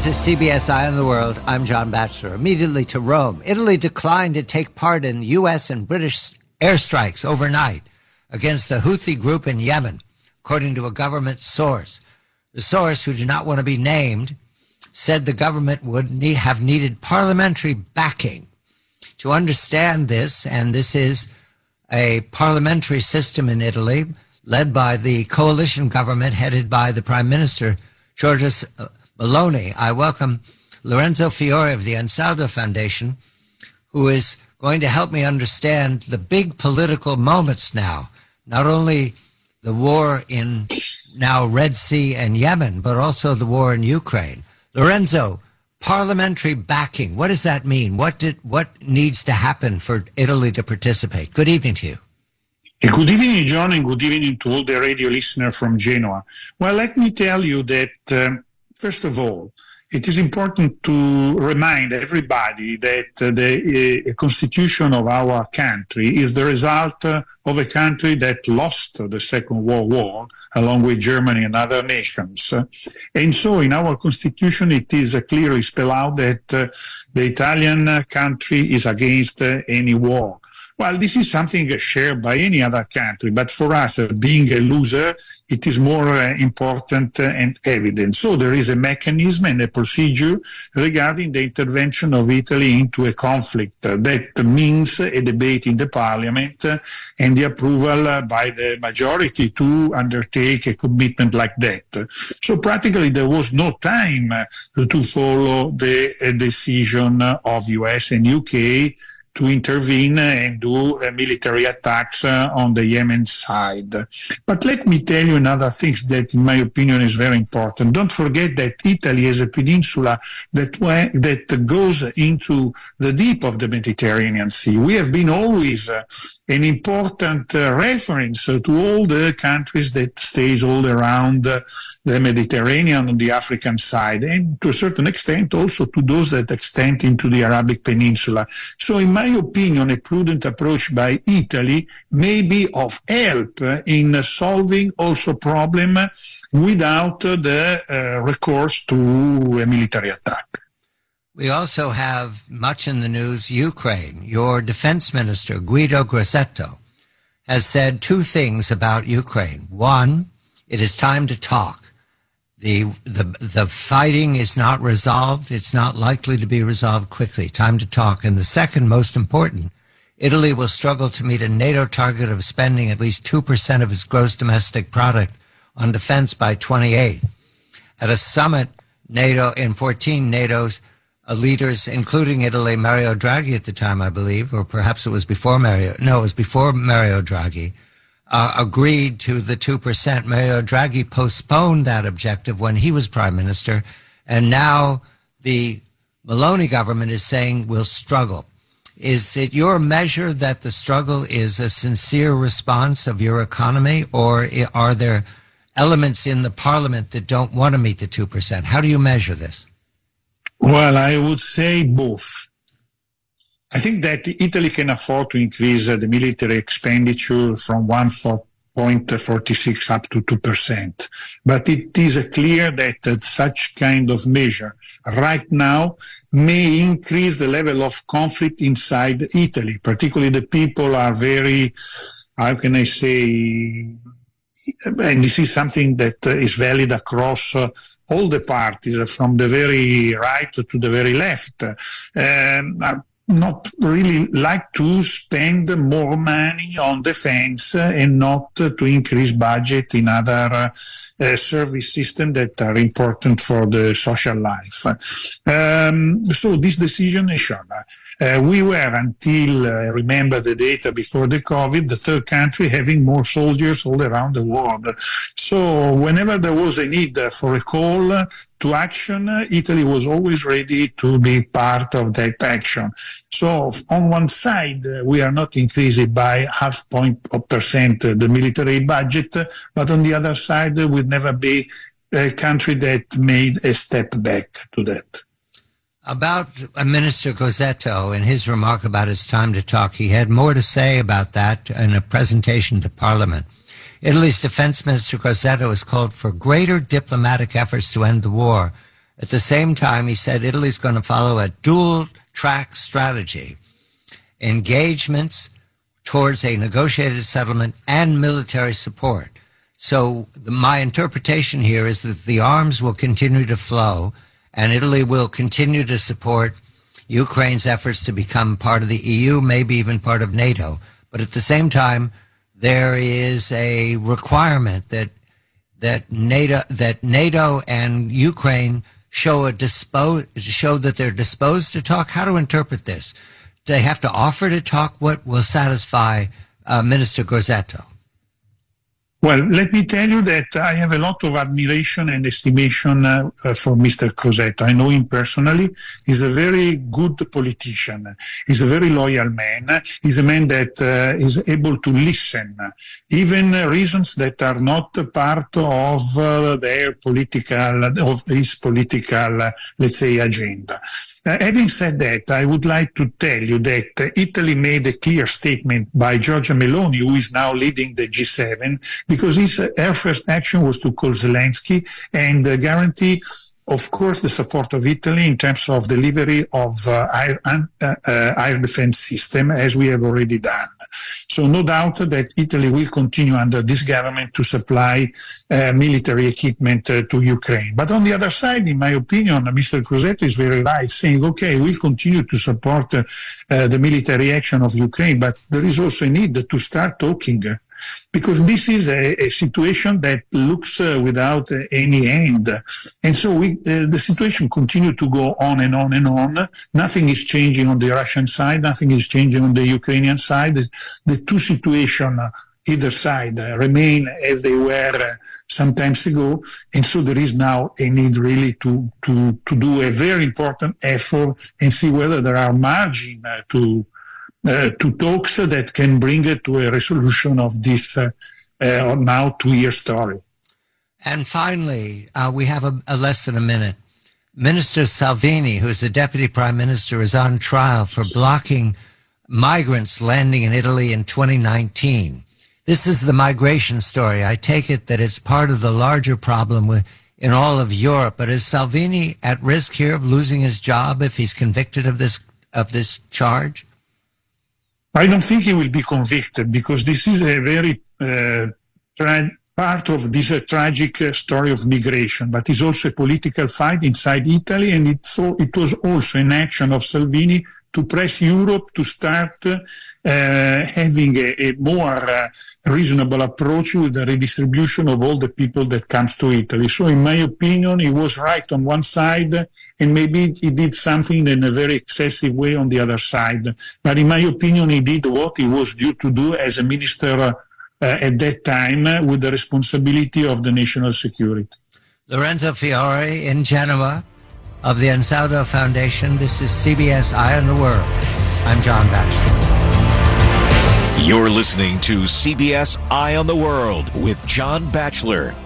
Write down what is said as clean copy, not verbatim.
This is CBS Eye on the World. I'm John Batchelor. Immediately to Rome. Italy declined to take part in U.S. and British airstrikes overnight against the Houthi group in Yemen, according to a government source. The source, who did not want to be named, said the government would have needed parliamentary backing to understand this, and this is a parliamentary system in Italy led by the coalition government headed by the Prime Minister, Giorgia Meloni. I welcome Lorenzo Fiore of the Ansaldo Foundation, who is going to help me understand the big political moments now, not only the war in now Red Sea and Yemen, but also the war in Ukraine. Lorenzo, parliamentary backing, what does that mean? What needs to happen for Italy to participate? Good evening to you. Good evening, John, and good evening to all the radio listeners from Genoa. Well, let me tell you that, first of all, it is important to remind everybody that the constitution of our country is the result of a country that lost the Second World War, along with Germany and other nations. And so in our constitution, it is clearly spelled out that the Italian country is against any war. Well, this is something shared by any other country, but for us, being a loser, it is more important and evident. So there is a mechanism and a procedure regarding the intervention of Italy into a conflict. That means a debate in the parliament and the approval by the majority to undertake a commitment like that. So practically there was no time to follow the decision of US and UK to intervene and do military attacks on the Yemen side. But let me tell you another thing that, in my opinion, is very important. Don't forget that Italy is a peninsula that goes into the deep of the Mediterranean Sea. We have been always an important reference to all the countries that stays all around the Mediterranean on the African side, and to a certain extent also to those that extend into the Arabic Peninsula. So in my opinion, a prudent approach by Italy may be of help in solving also problem without the recourse to a military attack. We also have much in the news, Ukraine. Your defense minister, Guido Grassetto, has said two things about Ukraine. One, it is time to talk. The fighting is not resolved. It's not likely to be resolved quickly. Time to talk. And the second, most important, Italy will struggle to meet a NATO target of spending at least 2% of its gross domestic product on defense by 28. At a summit, NATO, in 14 NATO's leaders, including Italy, Mario Draghi at the time, I believe, or perhaps it was before Mario Draghi, agreed to the 2%. Mario Draghi postponed that objective when he was prime minister, and now the Meloni government is saying we'll struggle. Is it your measure that the struggle is a sincere response of your economy, or are there elements in the parliament that don't want to meet the 2%? How do you measure this? Well, I would say both. I think that Italy can afford to increase the military expenditure from 1.46 up to 2%. But it is clear that such kind of measure right now may increase the level of conflict inside Italy. Particularly the people are very, how can I say, and this is something that is valid across all the parties, from the very right to the very left, not really like to spend more money on defense and not to increase budget in other service systems that are important for the social life. So this decision is shown. We were, until remember the data before the COVID, the third country having more soldiers all around the world. So whenever there was a need for a call to action, Italy was always ready to be part of that action. So on one side, we are not increasing by 0.5% the military budget, but on the other side, we'd never be a country that made a step back to that. About Minister Grassetto and his remark about it's time to talk, he had more to say about that in a presentation to Parliament. Italy's Defense Minister Grassetto has called for greater diplomatic efforts to end the war, At the same time, he said Italy's going to follow a dual-track strategy, engagements towards a negotiated settlement and military support. So my interpretation here is that the arms will continue to flow and Italy will continue to support Ukraine's efforts to become part of the EU, maybe even part of NATO. But at the same time, there is a requirement that NATO and Ukraine show that they're disposed to talk. How to interpret this? Do they have to offer to talk? What will satisfy Minister Crosetto? Well, let me tell you that I have a lot of admiration and estimation for Mr. Crosetto. I know him personally. He's a very good politician. He's a very loyal man. He's a man that is able to listen, even reasons that are not part of his political, let's say, agenda. Having said that, I would like to tell you that Italy made a clear statement by Giorgia Meloni, who is now leading the G7, because her first action was to call Zelensky and guarantee, of course, the support of Italy in terms of delivery of air defense system, as we have already done. So no doubt that Italy will continue under this government to supply military equipment to Ukraine. But on the other side, in my opinion, Mr. Crosetto is very right, saying, okay, we'll continue to support the military action of Ukraine, but there is also a need to start talking. Because this is a situation that looks without any end. And so the situation continues to go on and on and on. Nothing is changing on the Russian side. Nothing is changing on the Ukrainian side. The two situations, either side, remain as they were some time ago. And so there is now a need really to do a very important effort and see whether there are margin to talks that can bring it to a resolution of this now 2-year story. And finally, we have a less than a minute. Minister Salvini, who's the deputy prime minister, is on trial for blocking migrants landing in Italy in 2019. This is the migration story. I take it that it's part of the larger problem in all of Europe. But is Salvini at risk here of losing his job if he's convicted of this charge? I don't think he will be convicted because this is a very part of this tragic story of migration, but it's also a political fight inside Italy, and it was also an action of Salvini to press Europe to start having a more reasonable approach with the redistribution of all the people that comes to Italy. So in my opinion, he was right on one side, and maybe he did something in a very excessive way on the other side. But in my opinion, he did what he was due to do as a minister at that time with the responsibility of the national security. Lorenzo Fiore in Genoa of the Ansaldo Foundation. This is CBS Eye on the World. I'm John Batchelor. You're listening to CBS Eye on the World with John Batchelor.